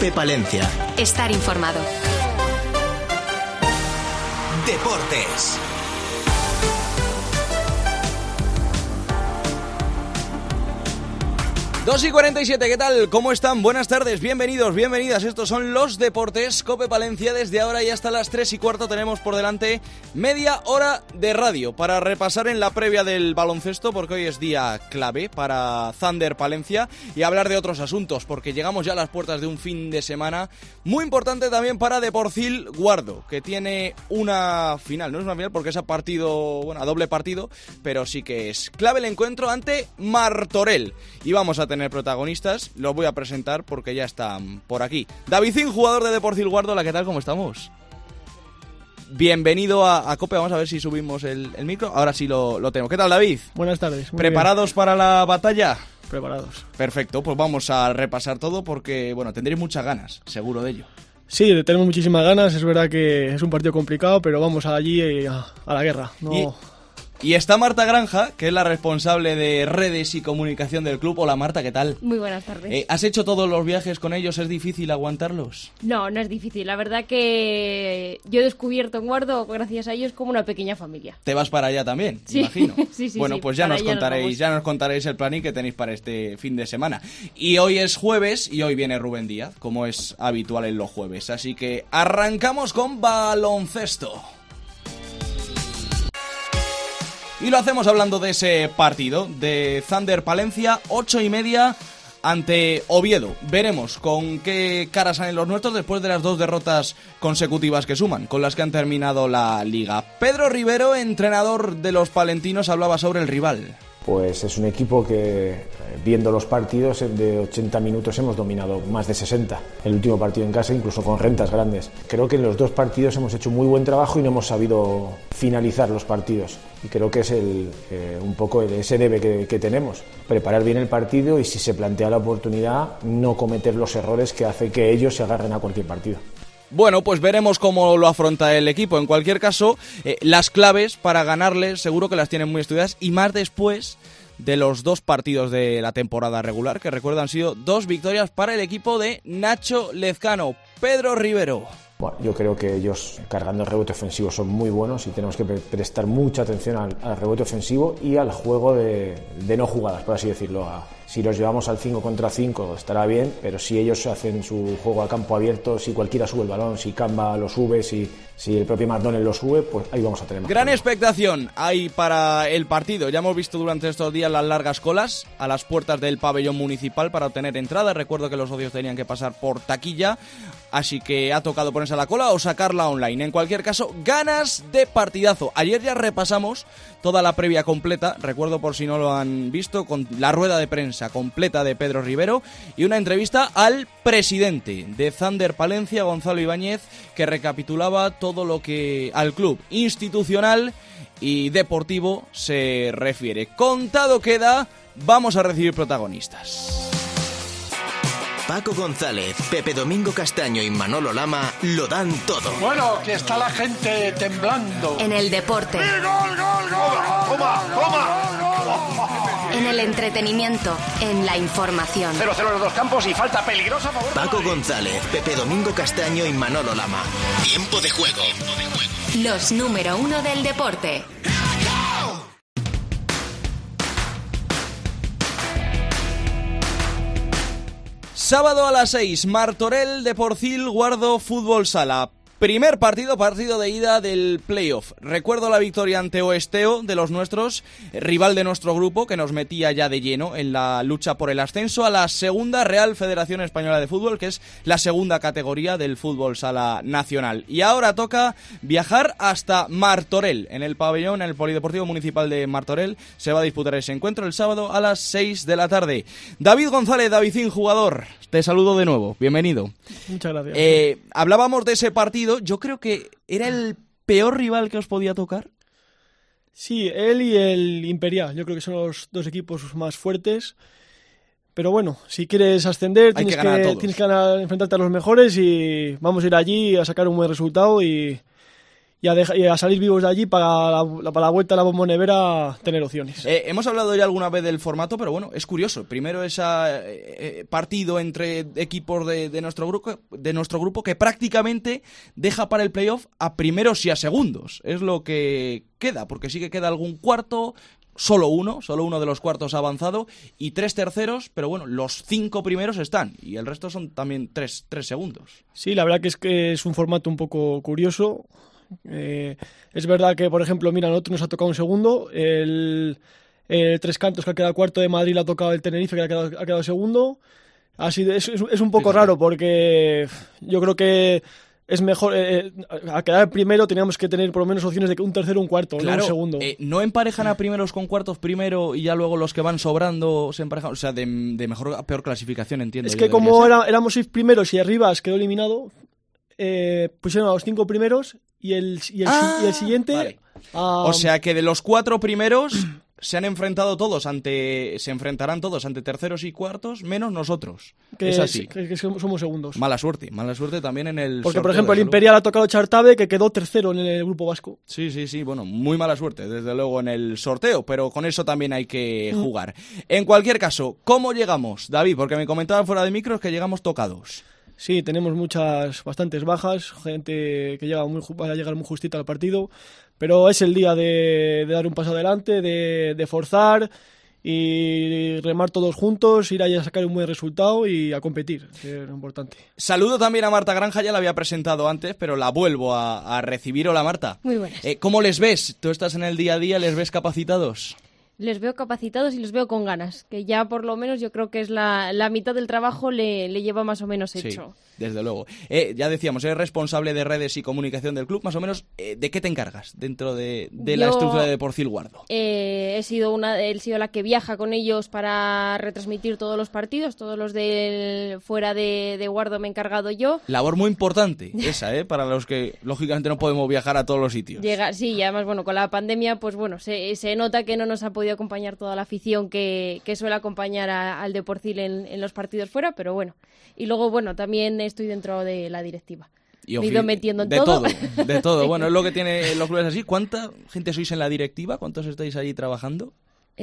COPE Palencia. Estar informado. Deportes. Dos y 47, ¿qué tal? ¿Cómo están? Buenas tardes, bienvenidos, bienvenidas. Estos son los Deportes COPE Palencia. Desde ahora y hasta las 3:15 tenemos por delante media hora de radio para repasar en la previa del baloncesto, porque hoy es día clave para Thunder Palencia, y hablar de otros asuntos, porque llegamos ya a las puertas de un fin de semana muy importante también para Deporcil Guardo, que tiene una final. No es una final porque es a doble partido, pero sí que es clave el encuentro ante Martorell. Y vamos a tener protagonistas, los voy a presentar porque ya están por aquí. Davidín, jugador de Deporcil Guardo, ¿qué tal? ¿Cómo estamos? Bienvenido a COPE, vamos a ver si subimos el micro. Ahora sí lo tenemos. ¿Qué tal, David? Buenas tardes. ¿Preparados bien para la batalla? Preparados. Perfecto, pues vamos a repasar todo porque, tendréis muchas ganas, seguro de ello. Sí, tenemos muchísimas ganas, es verdad que es un partido complicado, pero vamos allí a la guerra. No... Y está Marta Granja, que es la responsable de redes y comunicación del club. Hola Marta, ¿qué tal? Muy buenas tardes. ¿Has hecho todos los viajes con ellos? ¿Es difícil aguantarlos? No es difícil. La verdad que yo he descubierto en Guardo, gracias a ellos, como una pequeña familia. ¿Te vas para allá también? Sí. Imagino. Sí, bueno, pues ya nos contaréis el plan que tenéis para este fin de semana. Y hoy es jueves y hoy viene Rubén Díaz, como es habitual en los jueves. Así que arrancamos con baloncesto. Y lo hacemos hablando de ese partido de Thunder Palencia, 8:30 ante Oviedo. Veremos con qué cara salen los nuestros después de las 2 derrotas consecutivas que suman, con las que han terminado la liga. Pedro Rivero, entrenador de los palentinos, hablaba sobre el rival. Pues es un equipo que, viendo los partidos, de 80 minutos hemos dominado más de 60. El último partido en casa, incluso con rentas grandes. Creo que en los 2 partidos hemos hecho muy buen trabajo y no hemos sabido finalizar los partidos. Y creo que es un poco ese debe que tenemos. Preparar bien el partido y, si se plantea la oportunidad, no cometer los errores que hace que ellos se agarren a cualquier partido. Bueno, pues veremos cómo lo afronta el equipo. En cualquier caso, las claves para ganarles seguro que las tienen muy estudiadas, y más después de los 2 partidos de la temporada regular, que recuerdo han sido 2 victorias para el equipo de Nacho Lezcano. Pedro Rivero. Bueno, yo creo que ellos, cargando el rebote ofensivo, son muy buenos y tenemos que prestar mucha atención al rebote ofensivo y al juego de no jugadas, por así decirlo. Si los llevamos al 5 contra 5 estará bien, pero si ellos hacen su juego a campo abierto, si cualquiera sube el balón, si Kamba lo sube, si el propio McDonnell lo sube, pues ahí vamos a tener más. Gran expectación hay para el partido. Ya hemos visto durante estos días las largas colas a las puertas del pabellón municipal para obtener entrada. Recuerdo que los socios tenían que pasar por taquilla, así que ha tocado ponerse a la cola o sacarla online. En cualquier caso, ganas de partidazo. Ayer ya repasamos toda la previa completa, recuerdo por si no lo han visto, con la rueda de prensa completa de Pedro Rivero y una entrevista al presidente de Thunder Palencia, Gonzalo Ibáñez, que recapitulaba todo lo que al club institucional y deportivo se refiere. Contado queda, vamos a recibir protagonistas. Paco González, Pepe Domingo Castaño y Manolo Lama lo dan todo. Bueno, que está la gente temblando. En el deporte. ¡Gol! ¡Toma! En el entretenimiento, en la información. 0-0 en los 2 campos y falta peligrosa a favor. Paco González, Pepe Domingo Castaño y Manolo Lama. Tiempo de juego. Los número 1 del deporte. Sábado a las 6, Martorell, Deporcil Guardo, Fútbol Sala. Primer partido de ida del playoff. Recuerdo la victoria ante Oesteo de los nuestros, rival de nuestro grupo, que nos metía ya de lleno en la lucha por el ascenso a la segunda Real Federación Española de Fútbol, que es la segunda categoría del fútbol sala nacional. Y ahora toca viajar hasta Martorell, en el pabellón, en el Polideportivo Municipal de Martorell. Se va a disputar ese encuentro el sábado a las 6 de la tarde. David González, Davidín, jugador, te saludo de nuevo, bienvenido. Muchas gracias. Hablábamos de ese partido. Yo creo que era el peor rival que os podía tocar. Sí, él y el Imperial. Yo creo que son los 2 equipos más fuertes. Pero bueno, si quieres ascender, tienes que enfrentarte a los mejores y vamos a ir allí a sacar un buen resultado y y a salir vivos de allí para la vuelta a la Bombonera tener opciones. Hemos hablado ya alguna vez del formato, pero bueno, es curioso. Primero ese partido entre equipos de nuestro grupo que prácticamente deja para el playoff a primeros y a segundos. Es lo que queda, porque sí que queda algún cuarto. Solo uno de los cuartos ha avanzado y 3 terceros, pero bueno, los 5 primeros están y el resto son también 3 segundos. Sí, la verdad que es un formato un poco curioso. Es verdad que, por ejemplo, mira, a nosotros nos ha tocado un segundo, el Tres Cantos, que ha quedado cuarto, de Madrid, le ha tocado el Tenerife, que ha quedado segundo. Es un poco raro porque yo creo que es mejor, a quedar primero teníamos que tener por lo menos opciones de un tercero o un cuarto, claro, no un segundo. ¿No emparejan a primeros con cuartos primero y ya luego los que van sobrando se emparejan? O sea, de mejor a peor clasificación, entiendo. Es que como éramos 6 primeros y Arribas quedó eliminado, pusieron a los 5 primeros y el siguiente... Vale. O sea que de los 4 primeros... se enfrentarán todos ante terceros y cuartos, menos nosotros. Es así. Que somos segundos. Mala suerte también en el Porque, sorteo, por ejemplo, el Imperial ha tocado Chartabe, que quedó tercero en el grupo vasco. Sí, bueno, muy mala suerte, desde luego, en el sorteo, pero con eso también hay que jugar. En cualquier caso, ¿cómo llegamos, David? Porque me comentaban fuera de micros que llegamos tocados. Sí, tenemos bastantes bajas, gente que va a llegar muy justita al partido, pero es el día de dar un paso adelante, de forzar y remar todos juntos, ir allá a sacar un buen resultado y a competir, que es lo importante. Saludo también a Marta Granja, ya la había presentado antes, pero la vuelvo a recibir. Hola, Marta. Muy buenas. ¿Cómo les ves? ¿Tú estás en el día a día? ¿Les ves capacitados? Les veo capacitados y les veo con ganas, que ya por lo menos yo creo que es la mitad del trabajo le lleva más o menos hecho. Sí, desde luego. Ya decíamos, eres responsable de redes y comunicación del club, más o menos, ¿de qué te encargas dentro de la estructura de Deporcil Guardo? He sido la que viaja con ellos para retransmitir todos los partidos, todos los fuera de Guardo me he encargado yo. Labor muy importante esa, para los que lógicamente no podemos viajar a todos los sitios. Sí, y además, bueno, con la pandemia, pues bueno, se nota que no nos ha podido acompañar toda la afición que suele acompañar al Deporcil en los partidos fuera, pero bueno. Y luego, bueno, también estoy dentro de la directiva. Me he ido metiendo en todo. De todo. Bueno, es lo que tiene los clubes así. ¿Cuánta gente sois en la directiva? ¿Cuántos estáis allí trabajando?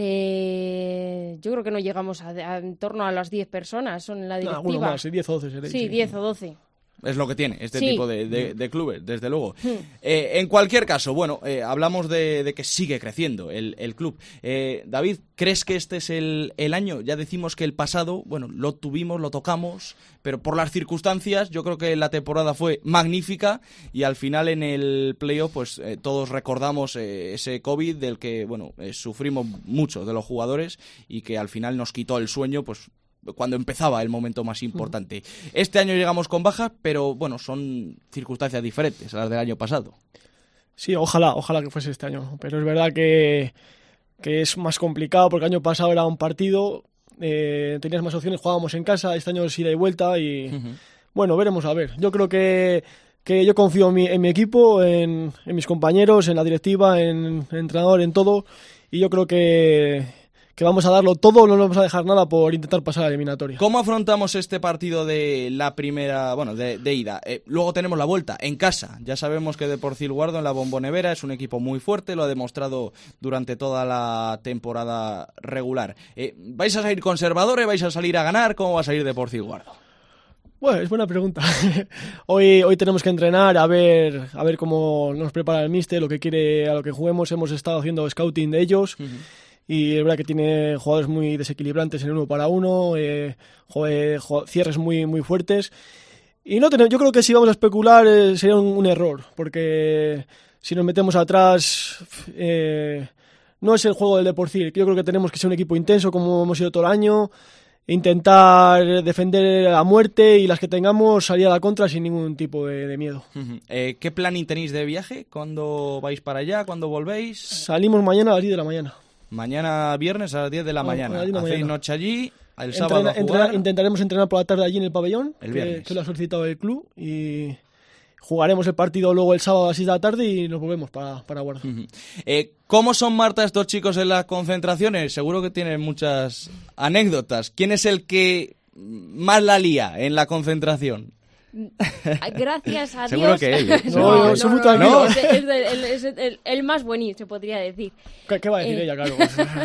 Yo creo que no llegamos en torno a las 10 personas son en la directiva. Alguno más, 10 o 12 seréis. Sí, 10 o 12. Es lo que tiene este tipo de clubes, desde luego. En cualquier caso, bueno, hablamos de que sigue creciendo el club. David, ¿crees que este es el año? Ya decimos que el pasado, bueno, lo tocamos, pero por las circunstancias yo creo que la temporada fue magnífica y al final en el playoff pues todos recordamos ese COVID del que, bueno, sufrimos mucho de los jugadores y que al final nos quitó el sueño, pues cuando empezaba el momento más importante. Este año llegamos con bajas, pero bueno, son circunstancias diferentes a las del año pasado. Sí, ojalá que fuese este año, pero es verdad que es más complicado porque el año pasado era un partido, tenías más opciones, jugábamos en casa, este año es ida y vuelta y bueno, veremos a ver. Yo creo que yo confío en mi equipo, en mis compañeros, en la directiva, en el entrenador, en todo, y yo creo que vamos a darlo todo, no nos vamos a dejar nada por intentar pasar a la eliminatoria. ¿Cómo afrontamos este partido de la primera, bueno, de ida? Luego tenemos la vuelta en casa. Ya sabemos que Deporcil Guardo en la Bombonera es un equipo muy fuerte, lo ha demostrado durante toda la temporada regular. ¿Vais a salir conservadores? ¿Vais a salir a ganar? ¿Cómo va a salir Deporcil Guardo? Bueno, es buena pregunta. Hoy tenemos que entrenar a ver cómo nos prepara el míster, lo que quiere a lo que juguemos. Hemos estado haciendo scouting de ellos. Y es verdad que tiene jugadores muy desequilibrantes en el 1 para 1, cierres muy, muy fuertes. Y yo creo que si vamos a especular sería un error, porque si nos metemos atrás no es el juego del Deporcil. Yo creo que tenemos que ser un equipo intenso como hemos sido todo el año, intentar defender a muerte y las que tengamos salir a la contra sin ningún tipo de miedo. ¿Qué planning tenéis de viaje? ¿Cuándo vais para allá? ¿Cuándo volvéis? Salimos mañana a las 10 de la mañana. Mañana viernes a las 10 de la mañana. Hacéis noche allí, el sábado a jugar. Intentaremos entrenar por la tarde allí en el pabellón, que lo ha solicitado el club, y jugaremos el partido luego el sábado a las 6 de la tarde y nos volvemos para Guardo. ¿Cómo son, Marta, estos chicos en las concentraciones? Seguro que tienen muchas anécdotas. ¿Quién es el que más la lía en la concentración? Gracias a Seguro Dios. que él, ¿eh? No, soy muy tranquilo. Es el más bonito, se podría decir. ¿Qué va a decir ella, claro?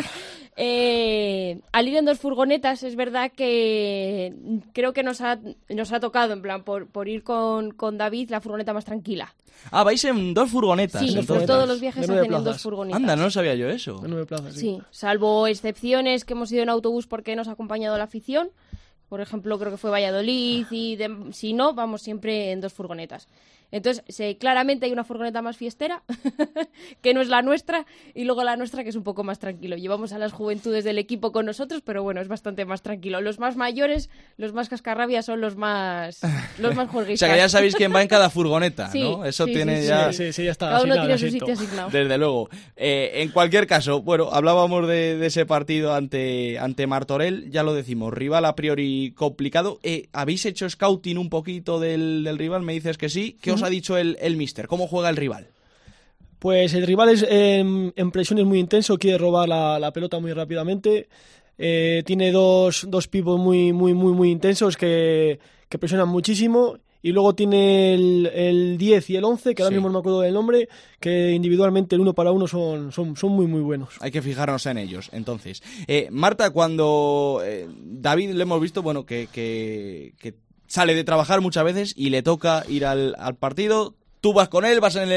Al ir en 2 furgonetas, es verdad que creo que nos ha tocado, en plan, por ir con David, la furgoneta más tranquila. Ah, vais en 2 furgonetas. Sí, entonces. todos los viajes De se 9 hacen en 2 plazas. furgonetas. Anda, no lo sabía yo eso. De 9 plazas, sí. Sí, salvo excepciones que hemos ido en autobús porque nos ha acompañado la afición. Por ejemplo, creo que fue Valladolid y si no, vamos siempre en 2 furgonetas. Entonces, claramente hay una furgoneta más fiestera, que no es la nuestra, y luego la nuestra, que es un poco más tranquilo. Llevamos a las juventudes del equipo con nosotros, pero bueno, es bastante más tranquilo. Los más mayores, los más cascarrabias, son los más juerguistas. O sea, que ya sabéis quién va en cada furgoneta, Sí, ¿no? Eso sí, tiene sí, ya... Sí, ya está. Cada uno asignado, tiene su asiento. sitio asignado. Desde luego. En cualquier caso, bueno, hablábamos de ese partido ante Martorell, ya lo decimos, rival a priori complicado. ¿Habéis hecho scouting un poquito del rival? Me dices que sí. ¿Qué os ha dicho el míster? ¿Cómo juega el rival? Pues el rival es en presión es muy intenso, quiere robar la pelota muy rápidamente. Tiene dos pivots muy intensos que presionan muchísimo. Y luego tiene el 10 y el 11, que ahora mismo no me acuerdo del nombre, que individualmente el 1 para 1 son muy buenos. Hay que fijarnos en ellos, entonces. Marta, cuando David le hemos visto, bueno, que sale de trabajar muchas veces y le toca ir al partido. Tú vas con él, vas en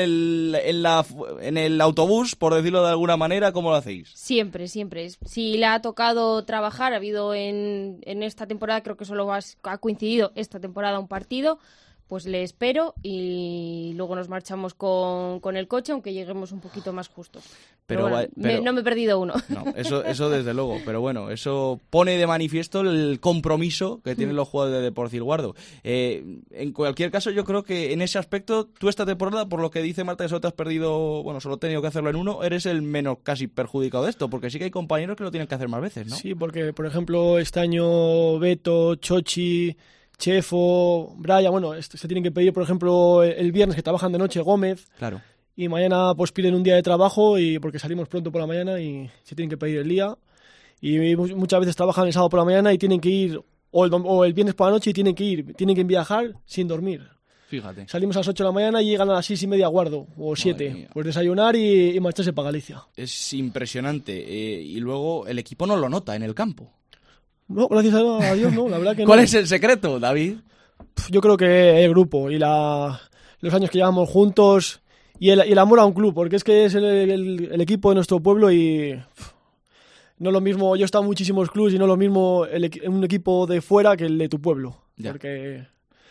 el autobús, por decirlo de alguna manera, ¿cómo lo hacéis? Siempre. Si le ha tocado trabajar, ha habido en esta temporada, creo que solo ha coincidido esta temporada un partido, pues le espero y luego nos marchamos con el coche, aunque lleguemos un poquito más justos. Pero bueno, no me he perdido uno. No, eso desde luego, pero bueno, eso pone de manifiesto el compromiso que tienen los jugadores de Deportivo Guardo. En cualquier caso, yo creo que en ese aspecto, tú esta temporada, por lo que dice Marta, que solo te has perdido, bueno, solo has tenido que hacerlo en uno, eres el menos casi perjudicado de esto, porque sí que hay compañeros que lo tienen que hacer más veces, ¿no? Sí, porque, por ejemplo, este año Beto, Chochi, Chefo, Brian, bueno, se tienen que pedir, por ejemplo, el viernes que trabajan de noche, Gómez. Claro. Y mañana pues piden un día de trabajo y porque salimos pronto por la mañana y se tienen que pedir el día. Y muchas veces trabajan el sábado por la mañana y tienen que ir, o el viernes por la noche y tienen que viajar sin dormir. Fíjate. Salimos a las 8 de la mañana y llegan a las 6:30 a Guardo, o 7. Pues desayunar y marcharse para Galicia. Es impresionante. Y luego el equipo no lo nota en el campo. No, gracias a Dios, no, la verdad que no. ¿Cuál es el secreto, David? Yo creo que el grupo y los años que llevamos juntos y el amor a un club, porque es que es el equipo de nuestro pueblo y no es lo mismo, yo he estado en muchísimos clubes y no es lo mismo un equipo de fuera que el de tu pueblo, ya. Porque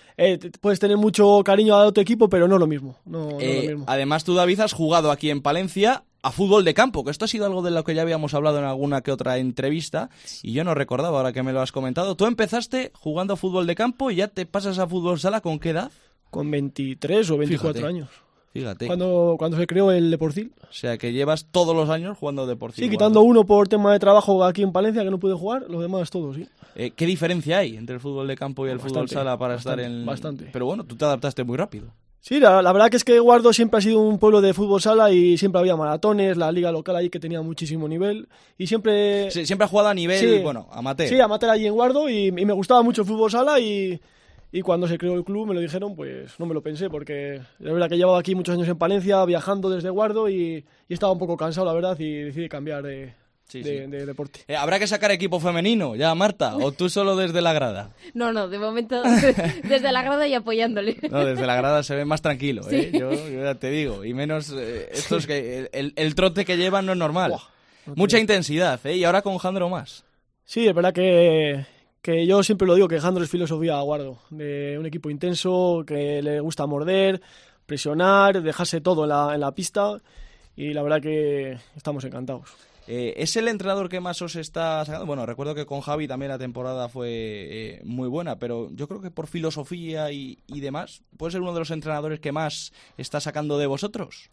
puedes tener mucho cariño a otro equipo, pero no es lo mismo. No es lo mismo. Además, tú, David, has jugado aquí en Palencia a fútbol de campo, que esto ha sido algo de lo que ya habíamos hablado en alguna que otra entrevista y yo no recordaba ahora que me lo has comentado. Tú empezaste jugando a fútbol de campo y ya te pasas a fútbol sala, ¿con qué edad? Con 23 o 24 Fíjate. años. Fíjate. Cuando se creó el Deportil. O sea, que llevas todos los años jugando Deportivo. Sí, quitando uno por tema de trabajo aquí en Palencia, que no pude jugar, los demás todos, sí. ¿Qué diferencia hay entre el fútbol de campo y el fútbol sala para estar en...? Bastante. Pero bueno, tú te adaptaste muy rápido. Sí, la verdad que es que Guardo siempre ha sido un pueblo de fútbol sala y siempre había maratones, la liga local ahí que tenía muchísimo nivel y siempre... Sí, siempre has jugado a nivel, Sí. bueno, amateur. Sí, amateur allí en Guardo y me gustaba mucho el fútbol sala y cuando se creó el club me lo dijeron, pues no me lo pensé porque la verdad que llevaba aquí muchos años en Palencia viajando desde Guardo y estaba un poco cansado, la verdad, y decidí cambiar de deporte. ¿Habrá que sacar equipo femenino ya, Marta? ¿O tú solo desde la grada? No, de momento desde la grada y apoyándole. No, desde la grada se ve más tranquilo, ¿eh? Sí. Yo ya te digo. Y menos estos que el trote que llevan no es normal. Buah, Mucha intensidad, ¿eh? Y ahora con Jandro más. Sí, es verdad que yo siempre lo digo, que Jandro es filosofía a Guardo, de un equipo intenso, que le gusta morder, presionar, dejarse todo en la pista y la verdad que estamos encantados. ¿Es el entrenador que más os está sacando? Bueno, recuerdo que con Javi también la temporada fue muy buena, pero yo creo que por filosofía y demás, ¿puede ser uno de los entrenadores que más está sacando de vosotros?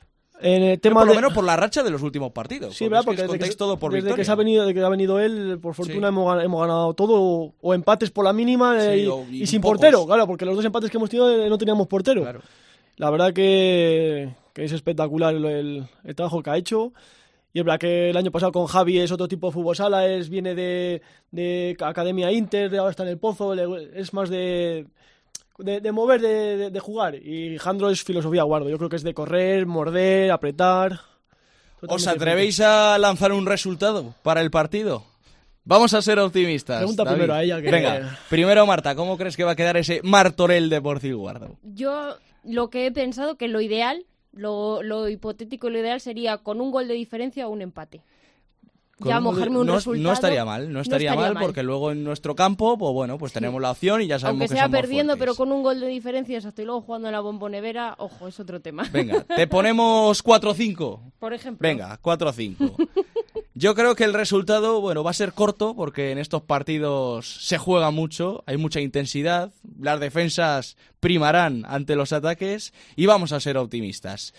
En el tema por lo de... menos por la racha de los últimos partidos. Sí, ¿verdad? Porque Porque desde todo por desde victoria. que ha venido él, por fortuna Sí. hemos ganado todo, o empates por la mínima Sí, y y sin pocos. portero, claro, porque los dos empates que hemos tenido no teníamos portero. Claro. La verdad que es espectacular el trabajo que ha hecho. Y es verdad que el año pasado con Javi es otro tipo de fútbol sala, viene de Academia Inter, ahora está en el Pozo, es más de de mover, de jugar. Y Jandro es filosofía Guardo. Yo creo que es de correr, morder, apretar. ¿Os atrevéis a lanzar un resultado para el partido? Vamos a ser optimistas. Pregunta David. primero a ella. Venga, primero Marta, ¿cómo crees que va a quedar ese Martorell Deportivo Guardo? Yo lo que he pensado que lo ideal, lo hipotético y lo ideal sería con un gol de diferencia o un empate. Ya mojarme un resultado. No estaría mal, porque luego en nuestro campo, pues bueno, pues tenemos la opción y ya sabemos aunque que sea somos perdiendo, fuertes. pero con un gol de diferencia, exacto, y luego jugando en la Bombonera, ojo, es otro tema. Venga, te ponemos 4-5. Por ejemplo. Venga, 4-5. Yo creo que el resultado, bueno, va a ser corto porque en estos partidos se juega mucho, hay mucha intensidad, las defensas primarán ante los ataques y vamos a ser optimistas.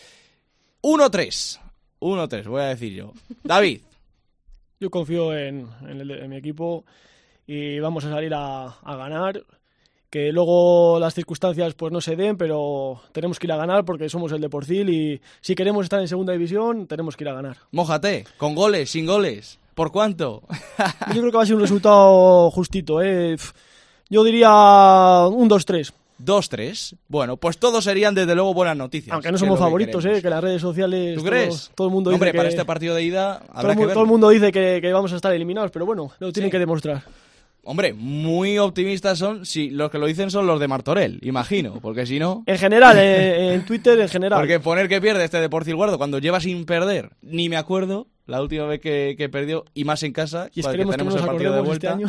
1-3, voy a decir yo. David. Yo confío en mi equipo y vamos a salir a ganar. Que luego las circunstancias pues no se den, pero tenemos que ir a ganar porque somos el Deporcil y si queremos estar en segunda división tenemos que ir a ganar. Mójate, con goles, sin goles. ¿Por cuánto? Yo creo que va a ser un resultado justito. Yo diría un 2-3. 2-3. Bueno, pues todos serían desde luego buenas noticias. Aunque no somos favoritos, que las redes sociales... ¿Tú crees? Todo el mundo dice Hombre, que... para este partido de ida habrá que verlo. Todo el mundo dice que vamos a estar eliminados, pero bueno, lo tienen que demostrar. Hombre, muy optimistas son, si los que lo dicen son los de Martorell, imagino, porque si no... En general, en Twitter en general. Porque poner que pierde este Deportivo Guardo cuando lleva sin perder, ni me acuerdo la última vez que perdió, y más en casa, y esperemos que no nos acordemos este año.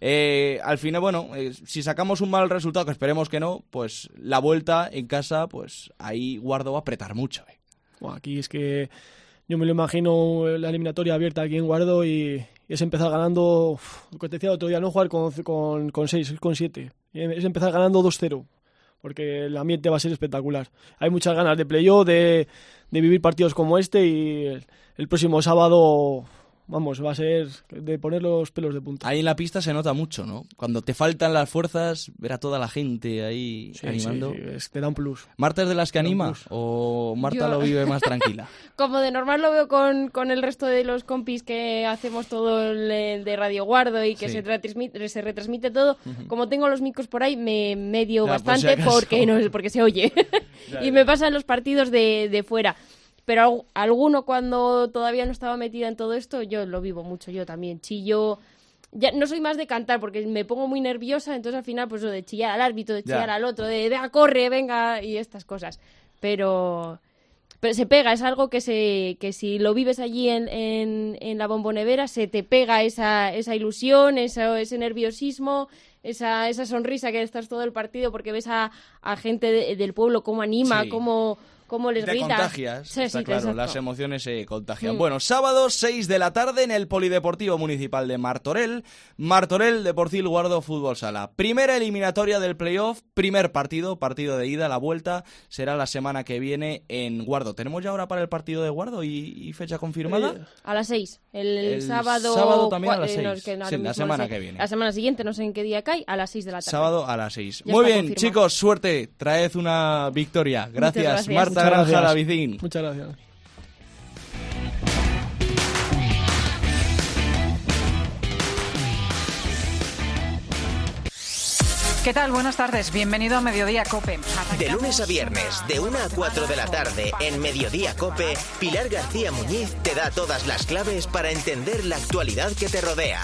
Al final, bueno, si sacamos un mal resultado, que esperemos que no, pues la vuelta en casa, pues ahí Guardo va a apretar mucho. Aquí es que yo me lo imagino la eliminatoria abierta aquí en Guardo y es empezar ganando, lo que te decía el otro día, no jugar con 6, con 7, es empezar ganando 2-0, porque el ambiente va a ser espectacular. Hay muchas ganas de playoff, de vivir partidos como este y el próximo sábado, vamos, va a ser de poner los pelos de punta. Ahí en la pista se nota mucho, ¿no? Cuando te faltan las fuerzas, ver a toda la gente ahí animando. Sí, te da un plus. ¿Marta es de las que anima o Marta lo vive más tranquila? Como de normal lo veo con el resto de los compis que hacemos todo el de Radio Guardo y que se retransmite todo, como tengo los micros por ahí me medio bastante porque se oye. Y me pasan los partidos de fuera. Pero alguno cuando todavía no estaba metida en todo esto, yo lo vivo mucho, yo también chillo. Ya no soy más de cantar porque me pongo muy nerviosa, entonces al final pues de chillar al árbitro, de chillar al otro, de corre, venga, y estas cosas. Pero se pega, es algo que si lo vives allí en la Bombonera, se te pega esa ilusión, ese nerviosismo, esa sonrisa que estás todo el partido porque ves a gente del pueblo cómo anima, cómo les grita. Te contagias, está claro, exacto. Las emociones se contagian. Bueno, sábado 6 de la tarde en el Polideportivo Municipal de Martorell, Deportivo Guardo Fútbol Sala. Primera eliminatoria del playoff, primer partido de ida, la vuelta será la semana que viene en Guardo. ¿Tenemos ya hora para el partido de Guardo y fecha confirmada? A las 6, el sábado... Sábado también a las 6, la semana que viene. La semana siguiente, no sé en qué día cae, a las 6 de la tarde. Sábado a las 6. Ya Muy está bien, confirmado. chicos, suerte, traed una victoria. Gracias, gracias. Marta Granja Lavicín. Muchas gracias. ¿Qué tal? Buenas tardes. Bienvenido a Mediodía COPE. De lunes a viernes, de 1 a 4 de la tarde, en Mediodía COPE, Pilar García Muñiz te da todas las claves para entender la actualidad que te rodea.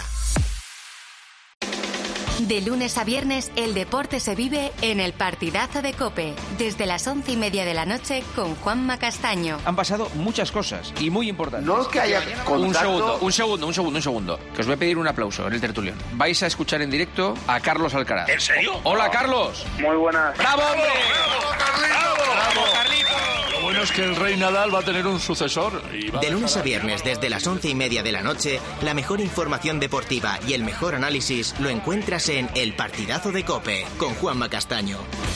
De lunes a viernes, el deporte se vive en el Partidazo de COPE, desde las 11:30 de la noche con Juanma Castaño. Han pasado muchas cosas y muy importantes. No es que haya contacto. Un segundo. Que os voy a pedir un aplauso en el tertulión. Vais a escuchar en directo a Carlos Alcaraz. ¿En serio? ¡Hola, Carlos! Muy buenas. ¡Bravo, hombre! ¡Bravo, Carlitos! Lo bueno es que el Rey Nadal va a tener un sucesor. De lunes a viernes, desde las 11:30 de la noche, la mejor información deportiva y el mejor análisis lo encuentras en El Partidazo de COPE, con Juanma Castaño.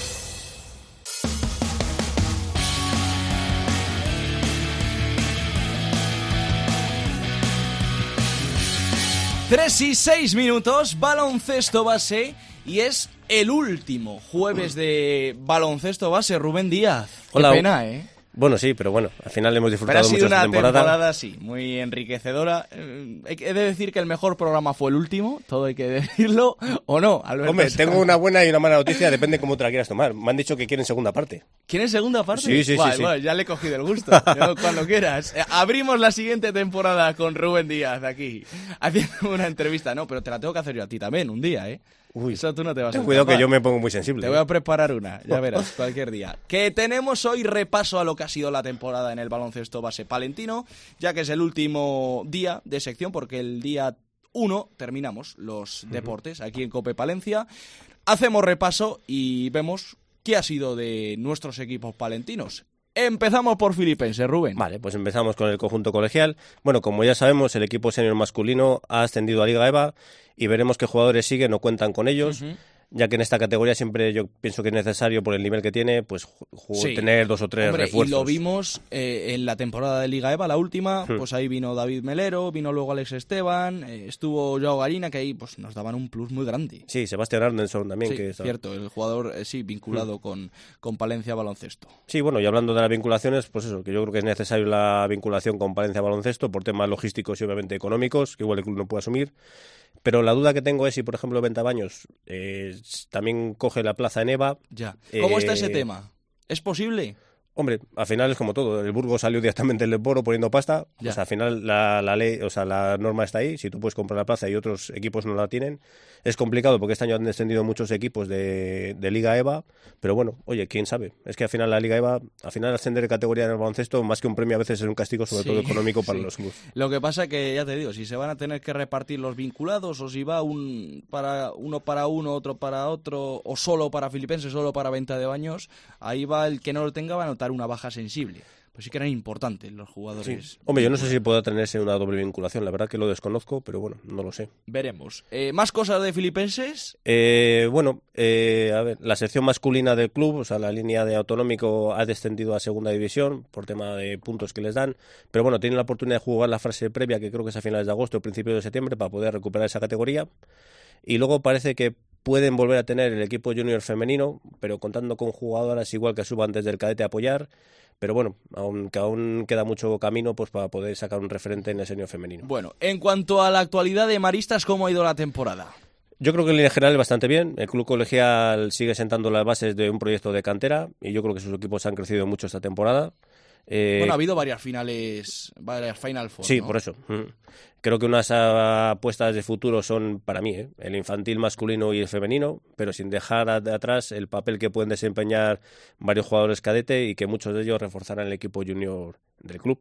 Tres y 6 minutos, baloncesto base, y es el último jueves de baloncesto base. Rubén Díaz. Hola. Qué pena, ¿eh? Bueno, sí, pero bueno, al final hemos disfrutado Pero ha sido mucho esta una temporada, sí, muy enriquecedora. He de decir que el mejor programa fue el último, todo hay que decirlo, ¿o no, Alberto? Hombre, tengo una buena y una mala noticia, depende cómo te la quieras tomar. Me han dicho que quieren segunda parte. ¿Quieren segunda parte? Sí, sí, Vale, sí. bueno, ya le he cogido el gusto, cuando quieras. Abrimos la siguiente temporada con Rubén Díaz aquí, haciendo una entrevista. No, pero te la tengo que hacer yo a ti también, un día, ¿eh? Uy, eso tú no te vas a ten cuidado escapar. que yo me pongo muy sensible. Te voy a preparar una, ya verás, cualquier día. Que tenemos hoy repaso a lo que ha sido la temporada en el baloncesto base palentino, ya que es el último día de sección, porque el día 1 terminamos los deportes aquí en COPE Palencia. Hacemos repaso y vemos qué ha sido de nuestros equipos palentinos. Empezamos por Filipenses, Rubén. Vale, pues empezamos con el conjunto colegial. Bueno, como ya sabemos, el equipo senior masculino ha ascendido a Liga EVA y veremos qué jugadores siguen o cuentan con ellos, ya que en esta categoría siempre yo pienso que es necesario, por el nivel que tiene, pues tener 2 o 3 refuerzos. Y lo vimos en la temporada de Liga EVA, la última, pues ahí vino David Melero, vino luego Alex Esteban, estuvo Joao Garina, que ahí pues nos daban un plus muy grande. Sí, Sebastián Arnelson también. Sí, que está... cierto, el jugador vinculado con Palencia Baloncesto. Sí, bueno, y hablando de las vinculaciones, pues eso, que yo creo que es necesario la vinculación con Palencia Baloncesto por temas logísticos y obviamente económicos, que igual el club no puede asumir. Pero la duda que tengo es si, por ejemplo, Ventabaños también coge la plaza en EVA. Ya. ¿Cómo está ese tema? ¿Es posible? Hombre, al final es como todo. El Burgos salió directamente del Boro poniendo pasta. Ya. Pues al final la ley, o sea, la norma está ahí. Si tú puedes comprar la plaza y otros equipos no la tienen, es complicado porque este año han descendido muchos equipos de Liga EVA. Pero bueno, oye, quién sabe. Es que al final la Liga EVA, al final ascender de categoría en el baloncesto, más que un premio, a veces es un castigo, sobre todo económico para los clubes. Lo que pasa que, ya te digo, si se van a tener que repartir los vinculados, o si va uno para uno, otro para otro, o solo para Filipenses, solo para Ventabaños, ahí va el que no lo tenga, va a notar una baja sensible. Pues sí que eran importantes los jugadores. Sí. Hombre, yo no sé si pueda tenerse una doble vinculación, la verdad que lo desconozco, pero bueno, no lo sé. Veremos. ¿Más cosas de Filipenses? A ver, la sección masculina del club, o sea, la línea de autonómico ha descendido a segunda división por tema de puntos que les dan, pero bueno, tienen la oportunidad de jugar la fase previa, que creo que es a finales de agosto o principios de septiembre, para poder recuperar esa categoría. Y luego parece que pueden volver a tener el equipo junior femenino, pero contando con jugadoras igual que suban desde el cadete a apoyar. Pero bueno, aún queda mucho camino pues para poder sacar un referente en el senior femenino. Bueno, en cuanto a la actualidad de Maristas, ¿cómo ha ido la temporada? Yo creo que en línea general bastante bien. El club colegial sigue sentando las bases de un proyecto de cantera y yo creo que sus equipos han crecido mucho esta temporada. Bueno, ha habido varias Final Four, Sí, ¿no? por eso. Creo que unas apuestas de futuro son, para mí, el infantil masculino y el femenino, pero sin dejar de atrás el papel que pueden desempeñar varios jugadores cadete y que muchos de ellos reforzarán el equipo junior del club.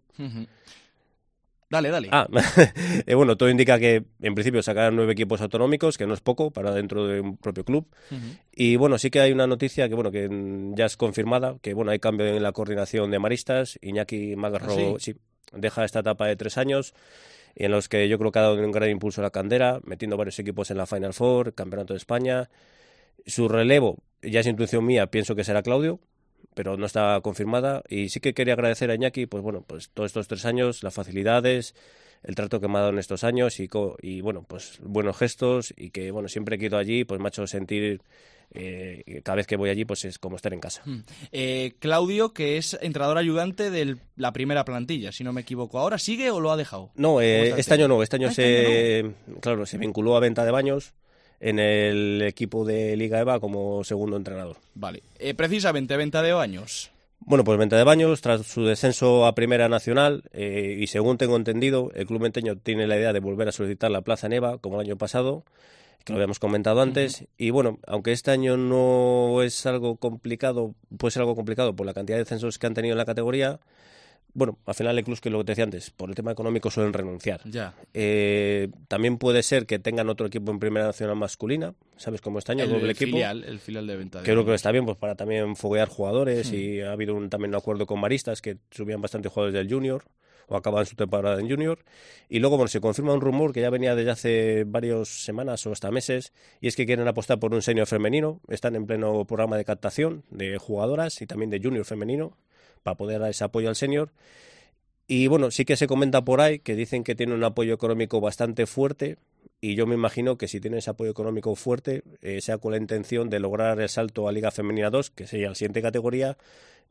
Dale. Bueno, todo indica que en principio sacarán 9 equipos autonómicos, que no es poco para dentro de un propio club. Y bueno, sí que hay una noticia que ya es confirmada, que bueno, hay cambio en la coordinación de Maristas. Iñaki Magarro deja esta etapa de 3 años, en los que yo creo que ha dado un gran impulso a la cantera, metiendo varios equipos en la Final Four, Campeonato de España. Su relevo, ya es intuición mía, pienso que será Claudio, pero no está confirmada. Y sí que quería agradecer a Iñaki, pues todos estos 3 años, las facilidades, el trato que me ha dado en estos años y bueno, pues buenos gestos, y que bueno, siempre que he ido allí, pues me ha hecho sentir cada vez que voy allí, pues es como estar en casa. Claudio, que es entrenador ayudante de la primera plantilla, si no me equivoco. ¿Ahora sigue o lo ha dejado? No, este año no. Este año se vinculó a Ventabaños en el equipo de Liga EVA como segundo entrenador. Vale. Precisamente, Ventabaños. Bueno, pues Ventabaños, tras su descenso a Primera Nacional, y según tengo entendido, el club menteño tiene la idea de volver a solicitar la plaza en EVA, como el año pasado, que lo habíamos comentado antes. Y bueno, aunque este año no es algo complicado, puede ser algo complicado por la cantidad de descensos que han tenido en la categoría, bueno, al final hay clubes que, lo que te decía antes, por el tema económico suelen renunciar. Ya. También puede ser que tengan otro equipo en Primera Nacional masculina, ¿sabes? Como este año, doble equipo. El filial de Ventabaños. Creo que está bien, pues para también foguear jugadores, y ha habido también un acuerdo con Maristas, que subían bastante jugadores del Junior, o acaban su temporada en Junior. Y luego, bueno, se confirma un rumor que ya venía desde hace varias semanas o hasta meses, y es que quieren apostar por un senior femenino. Están en pleno programa de captación de jugadoras y también de Junior femenino, para poder dar ese apoyo al senior. Y bueno, sí que se comenta por ahí que dicen que tiene un apoyo económico bastante fuerte, y yo me imagino que si tiene ese apoyo económico fuerte, sea con la intención de lograr el salto a Liga Femenina 2, que sería la siguiente categoría,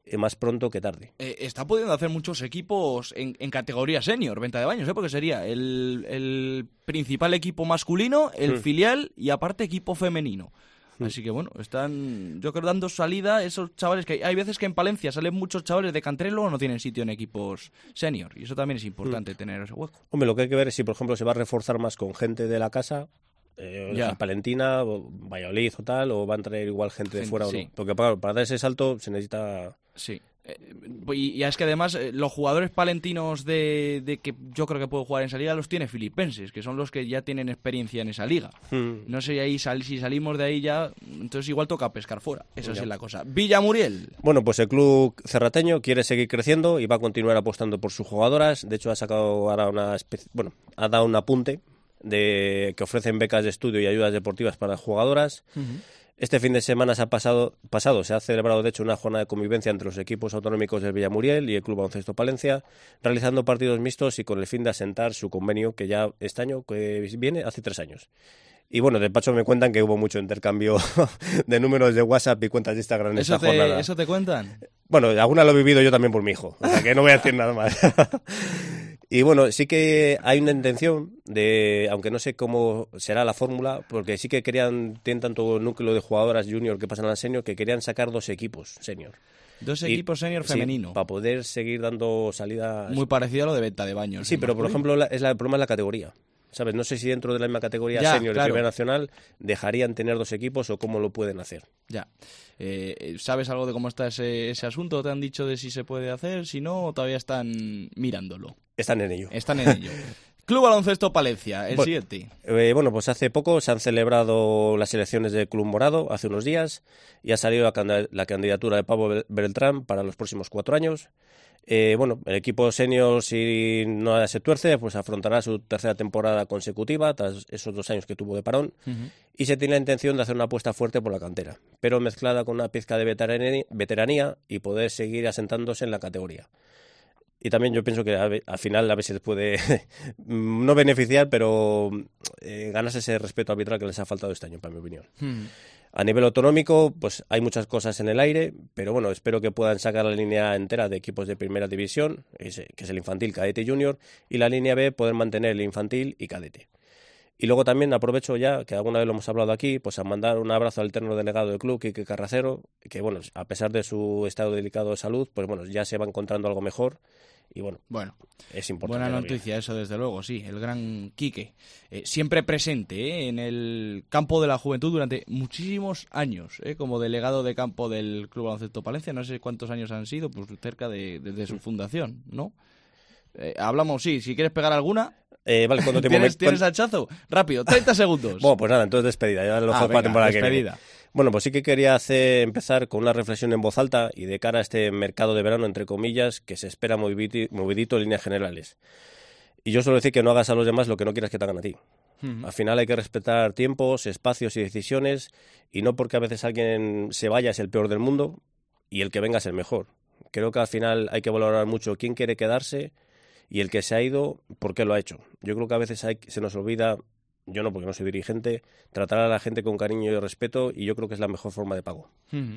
más pronto que tarde. Está pudiendo hacer muchos equipos en categoría senior, Venta de Baños, porque sería el principal equipo masculino, el filial y aparte equipo femenino. Así que bueno, están, yo creo, dando salida esos chavales que hay veces que en Palencia salen muchos chavales de cantera y luego no tienen sitio en equipos senior, y eso también es importante tener ese hueco. Hombre, lo que hay que ver es si, por ejemplo, se va a reforzar más con gente de la casa, Palentina, o Valladolid o tal, o van a traer igual gente de fuera o no. Porque para dar ese salto se necesita... Sí. Y es que además los jugadores palentinos de que yo creo que pueden jugar en esa liga los tiene filipenses, que son los que ya tienen experiencia en esa liga. No sé ahí si salimos de ahí ya, entonces igual toca pescar fuera. Esa es la cosa. Villamuriel. Bueno, pues el club cerrateño quiere seguir creciendo y va a continuar apostando por sus jugadoras. De hecho, ha sacado ahora ha dado un apunte de que ofrecen becas de estudio y ayudas deportivas para las jugadoras. Este fin de semana pasado se ha celebrado, de hecho, una jornada de convivencia entre los equipos autonómicos del Villamuriel y el Club Baloncesto Palencia, realizando partidos mixtos y con el fin de asentar su convenio, que ya este año que viene, hace 3 años. Y bueno, de paso me cuentan que hubo mucho intercambio de números de WhatsApp y cuentas de Instagram en esta jornada. ¿Eso te cuentan? Bueno, alguna lo he vivido yo también por mi hijo, o sea que no voy a decir nada más. Y bueno, sí que hay una intención de, aunque no sé cómo será la fórmula, porque sí que tienen tanto núcleo de jugadoras junior que pasan al senior, que querían sacar 2 equipos senior. 2 equipos senior femenino. Sí, para poder seguir dando salida. Muy parecido a lo de Venta de Baños. Sí, pero por ejemplo, el problema es la categoría. ¿Sabes? No sé si dentro de la misma categoría senior y Primera Nacional dejarían tener 2 equipos o cómo lo pueden hacer. Ya. ¿Sabes algo de cómo está ese asunto? ¿Te han dicho de si se puede hacer? Si no, ¿o todavía están mirándolo? Están en ello. Club Baloncesto Palencia, el siguiente. Bueno, pues hace poco se han celebrado las elecciones del Club Morado, hace unos días, y ha salido la candidatura de Pablo Beltrán para los próximos 4 años. El equipo senior, si no se tuerce, pues afrontará su 3ª temporada consecutiva tras esos 2 años que tuvo de parón, y se tiene la intención de hacer una apuesta fuerte por la cantera, pero mezclada con una pizca de veteranía y poder seguir asentándose en la categoría. Y también yo pienso que al final a veces puede no beneficiar, pero ganarse ese respeto arbitral que les ha faltado este año, para mi opinión. A nivel autonómico, pues hay muchas cosas en el aire, pero bueno, espero que puedan sacar la línea entera de equipos de primera división, que es el infantil, cadete y junior, y la línea B poder mantener el infantil y cadete. Y luego también aprovecho ya, que alguna vez lo hemos hablado aquí, pues a mandar un abrazo al eterno delegado del club, Quique Carracero, que bueno, a pesar de su estado delicado de salud, pues bueno, ya se va encontrando algo mejor. Y bueno, es importante. Buena noticia eso, desde luego, sí, el gran Quique. Siempre presente en el campo de la juventud durante muchísimos años, como delegado de campo del Club Baloncesto Palencia. No sé cuántos años han sido, pues cerca desde su fundación, ¿no? Hablamos, si quieres pegar alguna. Vale, ¿cuánto tiempo ¿Tienes hachazo? Rápido, 30 segundos. Bueno, pues nada, entonces despedida. Ya lo para la temporada despedida. Que viene. Bueno, pues sí que quería empezar con una reflexión en voz alta y de cara a este mercado de verano, entre comillas, que se espera movidito en líneas generales. Y yo suelo decir que no hagas a los demás lo que no quieras que te hagan a ti. Al final hay que respetar tiempos, espacios y decisiones, y no porque a veces alguien se vaya es el peor del mundo y el que venga es el mejor. Creo que al final hay que valorar mucho quién quiere quedarse y el que se ha ido, por qué lo ha hecho. Yo creo que a veces se nos olvida, yo no porque no soy dirigente, tratar a la gente con cariño y respeto, y yo creo que es la mejor forma de pago.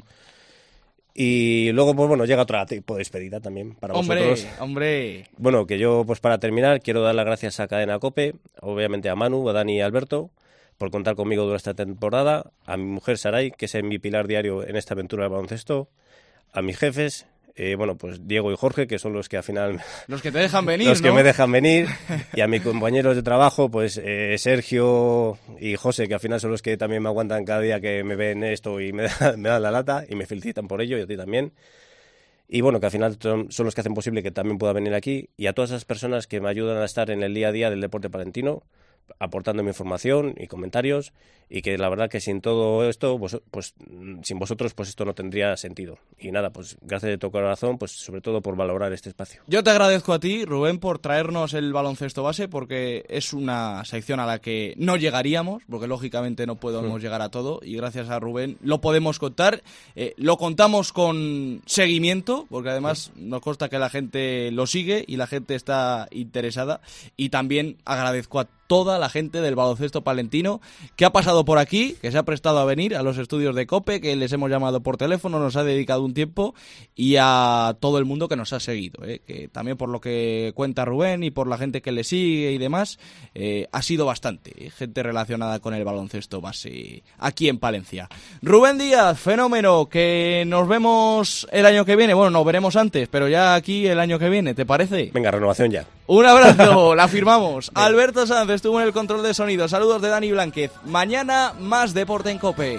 Y luego, pues bueno, llega otro tipo de despedida también para vosotros. ¡Hombre! Bueno, que yo, pues para terminar, quiero dar las gracias a Cadena COPE, obviamente a Manu, a Dani y a Alberto, por contar conmigo durante esta temporada, a mi mujer Saray, que es mi pilar diario en esta aventura del baloncesto, a mis jefes, pues Diego y Jorge, que son los que al final... Los que te dejan venir, Los que me dejan venir, y a mis compañeros de trabajo, pues Sergio y José, que al final son los que también me aguantan cada día que me ven esto y me dan la lata y me felicitan por ello, y a ti también. Y bueno, que al final son los que hacen posible que también pueda venir aquí, y a todas esas personas que me ayudan a estar en el día a día del deporte palentino, aportándome información y comentarios, y que la verdad que sin todo esto, pues sin vosotros, pues esto no tendría sentido. Y nada, pues gracias de tu corazón, pues sobre todo por valorar este espacio. Yo te agradezco a ti, Rubén, por traernos el baloncesto base, porque es una sección a la que no llegaríamos, porque lógicamente no podemos llegar a todo, y gracias a Rubén lo podemos contar. Lo contamos con seguimiento, porque además nos consta que la gente lo sigue y la gente está interesada, y también agradezco a toda la gente del baloncesto palentino que ha pasado por aquí, que se ha prestado a venir a los estudios de COPE, que les hemos llamado por teléfono, nos ha dedicado un tiempo, y a todo el mundo que nos ha seguido, que también por lo que cuenta Rubén y por la gente que le sigue y demás, ha sido bastante gente relacionada con el baloncesto base aquí en Palencia. Rubén Díaz, fenómeno, que nos vemos el año que viene. Bueno, nos veremos antes, pero ya aquí el año que viene, ¿te parece? Venga, renovación ya. Un abrazo, la firmamos. Alberto Sanz estuvo en el control de sonido. Saludos de Dani Blánquez. Mañana más deporte en COPE.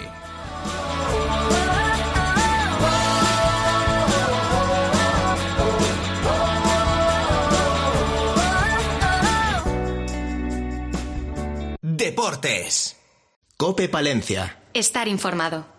Deportes. COPE Palencia. Estar informado.